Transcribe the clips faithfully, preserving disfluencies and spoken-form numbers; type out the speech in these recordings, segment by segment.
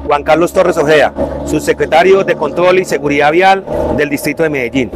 Juan Carlos Torres Ojeda, subsecretario de Control y Seguridad Vial del Distrito de Medellín.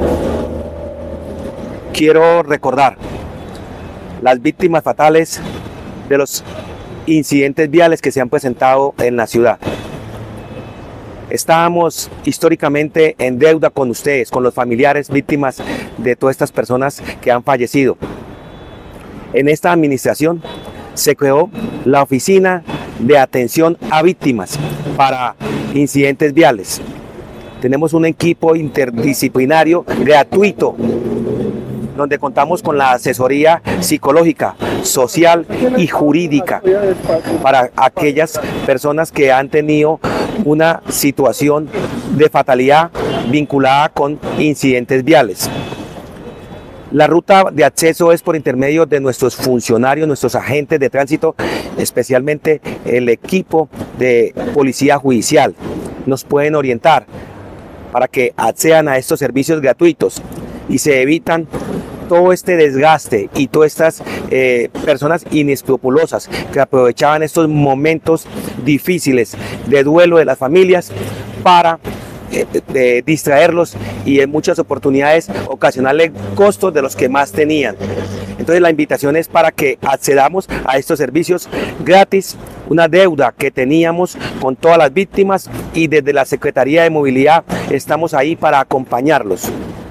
Quiero recordar las víctimas fatales de los incidentes viales que se han presentado en la ciudad. Estábamos históricamente en deuda con ustedes, con los familiares víctimas de todas estas personas que han fallecido. En esta administración se creó la Oficina de Atención a Víctimas para Incidentes Viales. Tenemos un equipo interdisciplinario gratuito, donde contamos con la asesoría psicológica, social y jurídica para aquellas personas que han tenido una situación de fatalidad vinculada con incidentes viales. La ruta de acceso es por intermedio de nuestros funcionarios, nuestros agentes de tránsito, especialmente el equipo de policía judicial. Nos pueden orientar para que accedan a estos servicios gratuitos y se evitan todo este desgaste y todas estas eh, personas inescrupulosas que aprovechaban estos momentos difíciles de duelo de las familias para eh, de distraerlos y en muchas oportunidades ocasionarle costos de los que más tenían. Entonces la invitación es para que accedamos a estos servicios gratis, una deuda que teníamos con todas las víctimas, y desde la Secretaría de Movilidad estamos ahí para acompañarlos.